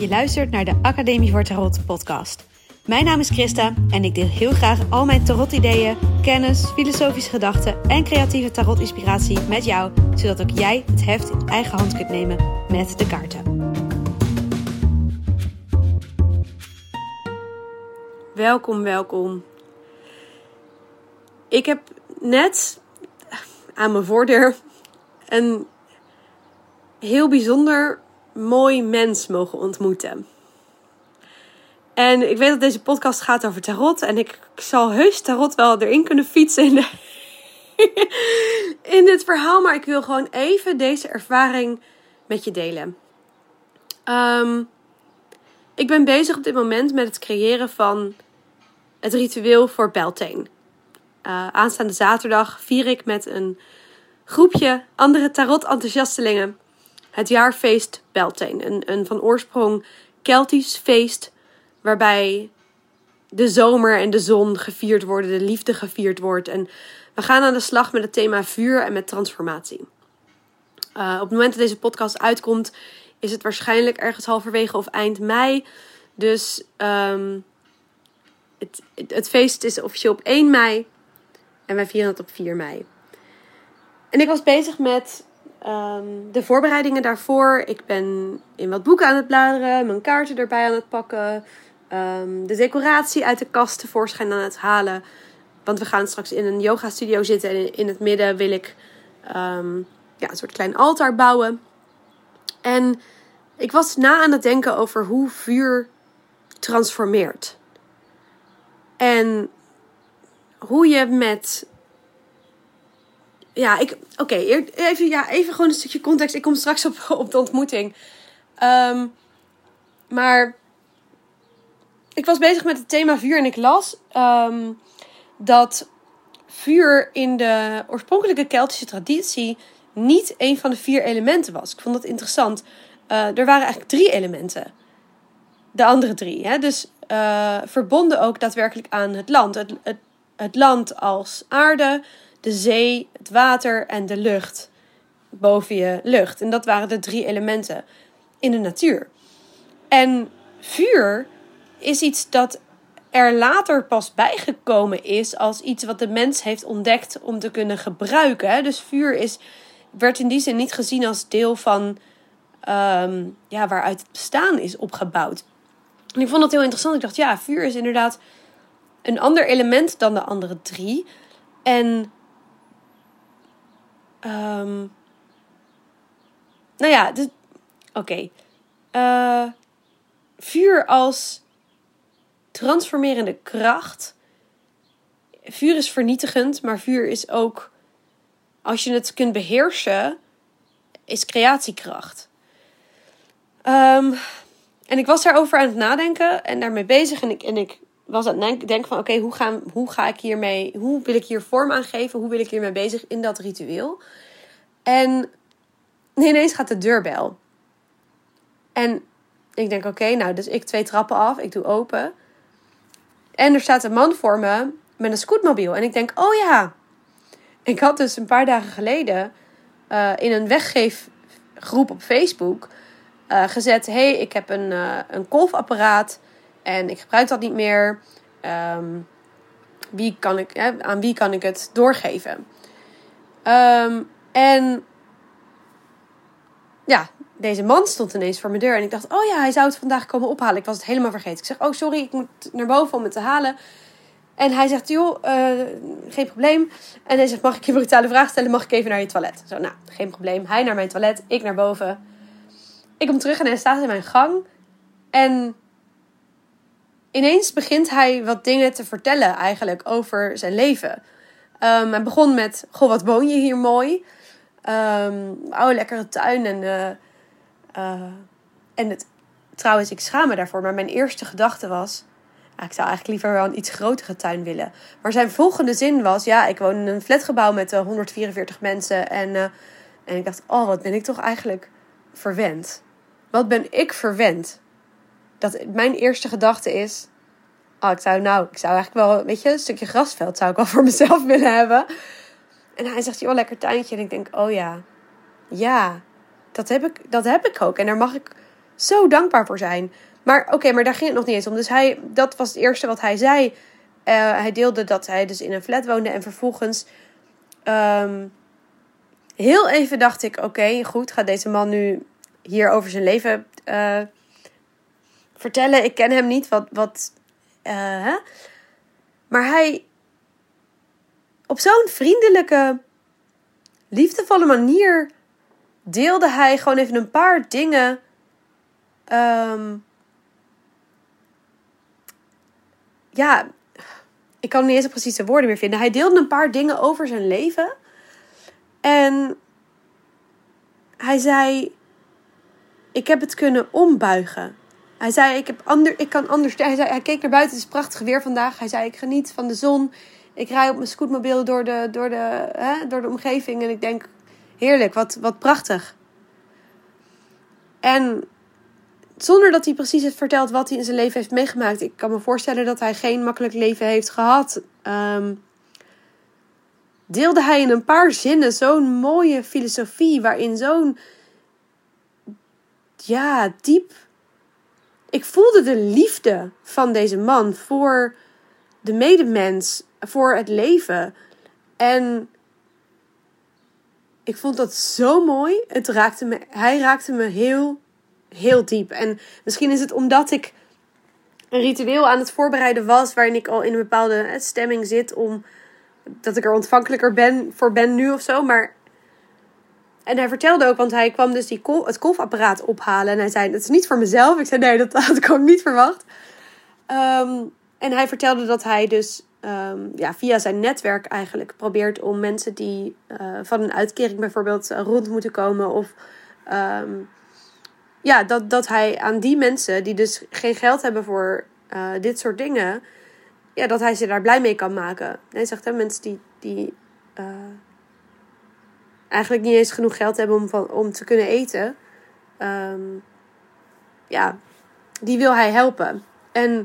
Je luistert naar de Academie voor Tarot podcast. Mijn naam is Christa en ik deel heel graag al mijn tarot-ideeën, kennis, filosofische gedachten en creatieve tarot-inspiratie met jou, zodat ook jij het heft in eigen hand kunt nemen met de kaarten. Welkom. Ik heb net aan mijn voordeur een heel bijzonder mooi mens mogen ontmoeten. En ik weet dat deze podcast gaat over tarot. En ik zal heus tarot wel erin kunnen fietsen in dit verhaal. Maar ik wil gewoon even deze ervaring met je delen. Ik ben bezig op dit moment met het creëren van het ritueel voor Beltane. Aanstaande zaterdag vier ik met een groepje andere tarot-enthousiastelingen het jaarfeest Beltane. Een van oorsprong Keltisch feest waarbij de zomer en de zon gevierd worden, de liefde gevierd wordt. En we gaan aan de slag met het thema vuur en met transformatie. Op het moment dat deze podcast uitkomt, is het waarschijnlijk ergens halverwege of eind mei. Dus het feest is officieel op 1 mei en wij vieren het op 4 mei. En ik was bezig met de voorbereidingen daarvoor. Ik ben in wat boeken aan het bladeren, mijn kaarten erbij aan het pakken, de decoratie uit de kast tevoorschijn aan het halen. Want we gaan straks in een yoga studio zitten en in het midden wil ik een soort klein altaar bouwen. En ik was na aan het denken over hoe vuur transformeert. En hoe je met... Even gewoon een stukje context. Ik kom straks op de ontmoeting. Maar ik was bezig met het thema vuur en ik las dat vuur in de oorspronkelijke Keltische traditie niet een van de 4 elementen was. Ik vond dat interessant. Er waren eigenlijk 3 elementen. De andere 3. Hè? Dus verbonden ook daadwerkelijk aan het land. Het land als aarde, de zee, het water en de lucht boven je lucht. En dat waren de 3 elementen in de natuur. En vuur is iets dat er later pas bijgekomen is als iets wat de mens heeft ontdekt om te kunnen gebruiken. Dus vuur werd in die zin niet gezien als deel van waaruit het bestaan is opgebouwd. En ik vond dat heel interessant. Ik dacht, vuur is inderdaad een ander element dan de andere 3. En vuur als transformerende kracht. Vuur is vernietigend, maar vuur is ook, als je het kunt beheersen, is creatiekracht. En ik was daarover aan het nadenken en daarmee bezig. En ik was aan het denken van hoe ga ik hiermee, hoe wil ik hier vorm aan geven? Hoe wil ik hiermee bezig in dat ritueel? En ineens gaat de deurbel. En ik denk dus ik 2 trappen af, ik doe open. En er staat een man voor me met een scootmobiel. En ik denk, ik had dus een paar dagen geleden in een weggeefgroep op Facebook gezet. Hey, ik heb een kolfapparaat en ik gebruik dat niet meer. Aan wie kan ik het doorgeven? Deze man stond ineens voor mijn deur. En ik dacht, hij zou het vandaag komen ophalen. Ik was het helemaal vergeten. Ik zeg, sorry, ik moet naar boven om het te halen. En hij zegt, geen probleem. En hij zegt, mag ik je een brutale vraag stellen? Mag ik even naar je toilet? Zo, geen probleem. Hij naar mijn toilet, ik naar boven. Ik kom terug en hij staat in mijn gang. En ineens begint hij wat dingen te vertellen eigenlijk over zijn leven. Hij begon met, wat woon je hier mooi. Lekkere tuin. Trouwens, ik schaam me daarvoor. Maar mijn eerste gedachte was, ik zou eigenlijk liever wel een iets grotere tuin willen. Maar zijn volgende zin was, ik woon in een flatgebouw met 144 mensen. En ik dacht, wat ben ik toch eigenlijk verwend. Wat ben ik verwend. Dat mijn eerste gedachte is, ik zou eigenlijk wel, een stukje grasveld zou ik wel voor mezelf willen hebben. En hij zegt, lekker tuintje. En ik denk, ja, dat heb ik ook. En daar mag ik zo dankbaar voor zijn. Maar oké, maar daar ging het nog niet eens om. Dus dat was het eerste wat hij zei. Hij deelde dat hij dus in een flat woonde. En vervolgens heel even dacht ik, oké, goed, gaat deze man nu hier over zijn leven vertellen? Ik ken hem niet. Hè? Maar hij, op zo'n vriendelijke, liefdevolle manier, deelde hij gewoon even een paar dingen. Ja, ik kan niet eens precies de woorden meer vinden. Hij deelde een paar dingen over zijn leven. En hij zei, ik heb het kunnen ombuigen. Hij zei, ik kan anders. Hij keek naar buiten, het is prachtig weer vandaag. Hij zei, ik geniet van de zon. Ik rij op mijn scootmobiel door de omgeving. En ik denk, heerlijk, wat prachtig. En zonder dat hij precies heeft verteld wat hij in zijn leven heeft meegemaakt. Ik kan me voorstellen dat hij geen makkelijk leven heeft gehad. Deelde hij in een paar zinnen zo'n mooie filosofie. Waarin zo'n, diep. Ik voelde de liefde van deze man voor de medemens. Voor het leven. En ik vond dat zo mooi. Hij raakte me heel, heel diep. En misschien is het omdat ik een ritueel aan het voorbereiden was, waarin ik al in een bepaalde stemming zit, dat ik er ontvankelijker ben nu of zo. En hij vertelde ook, want hij kwam dus het kolfapparaat ophalen. En hij zei, dat is niet voor mezelf. Ik zei, nee, dat had ik ook niet verwacht. En hij vertelde dat hij dus via zijn netwerk eigenlijk probeert om mensen die van een uitkering bijvoorbeeld rond moeten komen. Of dat hij aan die mensen die dus geen geld hebben voor dit soort dingen, dat hij ze daar blij mee kan maken. Hij zegt, mensen die eigenlijk niet eens genoeg geld hebben om te kunnen eten. Die wil hij helpen. En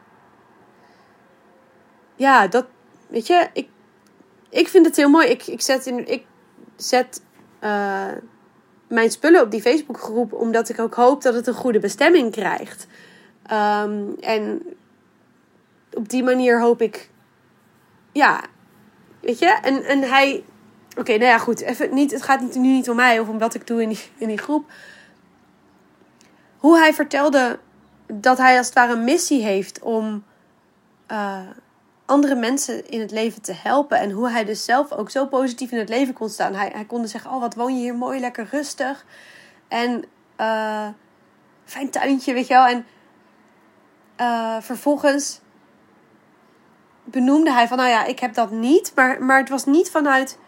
dat, weet je, ik vind het heel mooi. Ik zet mijn spullen op die Facebookgroep, omdat ik ook hoop dat het een goede bestemming krijgt. En op die manier hoop ik, weet je, en hij, goed, even niet, het gaat nu niet om mij of om wat ik doe in die groep. Hoe hij vertelde dat hij als het ware een missie heeft om andere mensen in het leven te helpen. En hoe hij dus zelf ook zo positief in het leven kon staan. Hij kon dus zeggen, wat woon je hier mooi, lekker rustig. En fijn tuintje, weet je wel. En vervolgens benoemde hij van, ik heb dat niet. Maar het was niet vanuit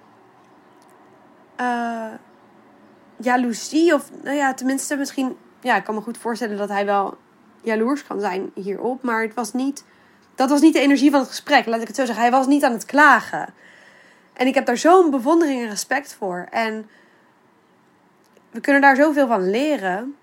jaloezie. Of tenminste misschien, ik kan me goed voorstellen dat hij wel jaloers kan zijn hierop. Maar het was niet, dat was niet de energie van het gesprek. Laat ik het zo zeggen. Hij was niet aan het klagen. En ik heb daar zo'n bewondering en respect voor. En we kunnen daar zoveel van leren.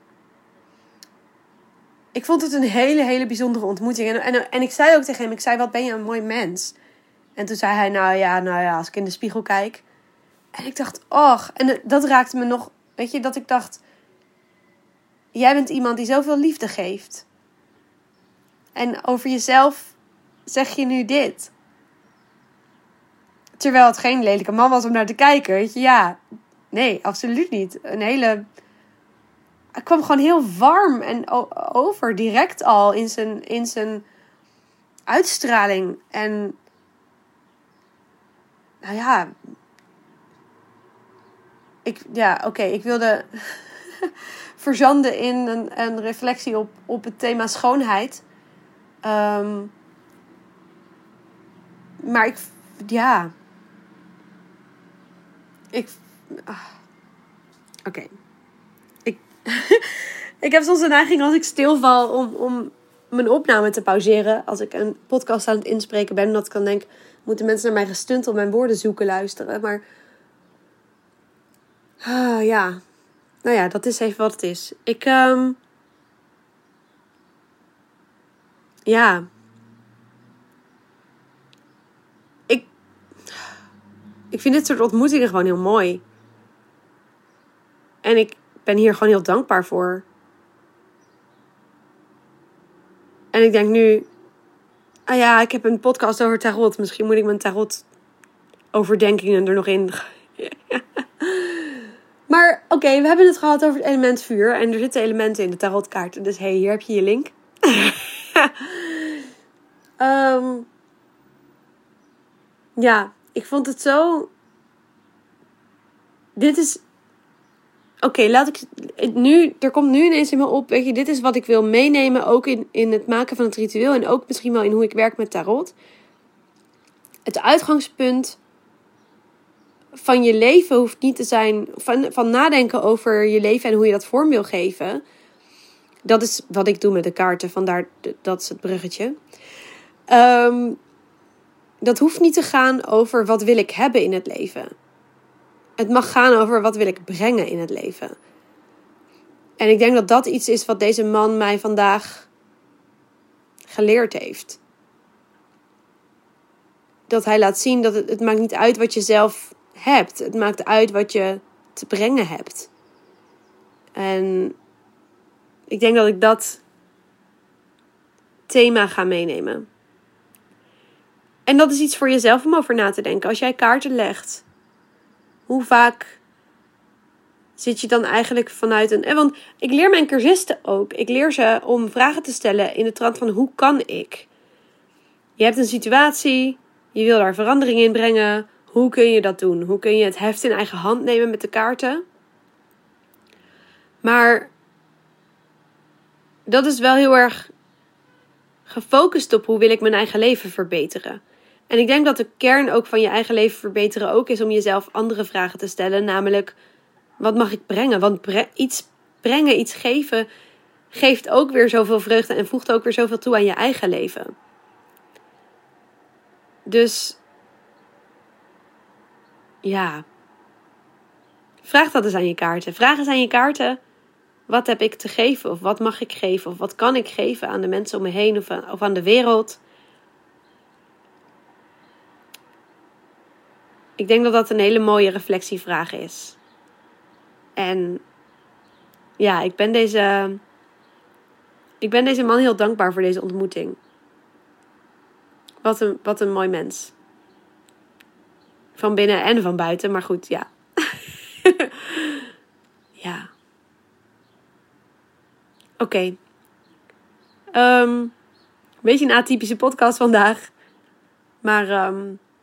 Ik vond het een hele, hele bijzondere ontmoeting. En ik zei ook tegen hem, wat ben je een mooi mens. En toen zei hij, als ik in de spiegel kijk. En ik dacht, en dat raakte me nog, weet je, dat ik dacht, jij bent iemand die zoveel liefde geeft. En over jezelf zeg je nu dit. Terwijl het geen lelijke man was om naar te kijken, weet je, nee, absoluut niet. Hij kwam gewoon heel warm en over, direct al in zijn uitstraling. En ik wilde verzanden in een reflectie op het thema schoonheid. Maar oké. Ik heb soms de neiging als ik stilval om mijn opname te pauzeren. Als ik een podcast aan het inspreken ben. Dat ik dan denk, moeten mensen naar mij gestunt op mijn woorden zoeken, luisteren. Maar dat is even wat het is. Ik vind dit soort ontmoetingen gewoon heel mooi. En ik ben hier gewoon heel dankbaar voor. En ik denk nu, ik heb een podcast over tarot. Misschien moet ik mijn tarot overdenkingen er nog in. Maar oké, we hebben het gehad over het element vuur. En er zitten elementen in de tarotkaarten. Dus hier heb je je link. Ik vond het zo... Dit is... er komt nu ineens in me op, weet je, dit is wat ik wil meenemen, ook in het maken van het ritueel en ook misschien wel in hoe ik werk met tarot. Het uitgangspunt van je leven hoeft niet te zijn, van nadenken over je leven en hoe je dat vorm wil geven. Dat is wat ik doe met de kaarten, vandaar, dat is het bruggetje. Dat hoeft niet te gaan over wat wil ik hebben in het leven. Het mag gaan over wat wil ik brengen in het leven. En ik denk dat dat iets is wat deze man mij vandaag geleerd heeft. Dat hij laat zien dat het maakt niet uit wat je zelf hebt. Het maakt uit wat je te brengen hebt. En ik denk dat ik dat thema ga meenemen. En dat is iets voor jezelf om over na te denken. Als jij kaarten legt, hoe vaak zit je dan eigenlijk vanuit een... Want ik leer mijn cursisten ook. Ik leer ze om vragen te stellen in de trant van hoe kan ik? Je hebt een situatie, je wil daar verandering in brengen. Hoe kun je dat doen? Hoe kun je het heft in eigen hand nemen met de kaarten? Maar dat is wel heel erg gefocust op hoe wil ik mijn eigen leven verbeteren. En ik denk dat de kern ook van je eigen leven verbeteren ook is om jezelf andere vragen te stellen. Namelijk, wat mag ik brengen? Want iets brengen, iets geven, geeft ook weer zoveel vreugde en voegt ook weer zoveel toe aan je eigen leven. Dus, vraag dat eens aan je kaarten. Vraag eens aan je kaarten, wat heb ik te geven? Of wat mag ik geven? Of wat kan ik geven aan de mensen om me heen of aan de wereld? Ik denk dat dat een hele mooie reflectievraag is. En ik ben deze man heel dankbaar voor deze ontmoeting. Wat een mooi mens. Van binnen en van buiten, maar goed, ja. Ja. Oké. Een beetje een atypische podcast vandaag. Maar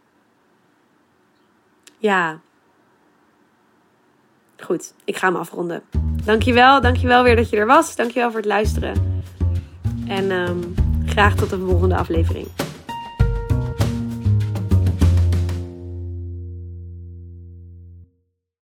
goed, ik ga hem afronden. Dankjewel weer dat je er was. Dankjewel voor het luisteren. En graag tot de volgende aflevering.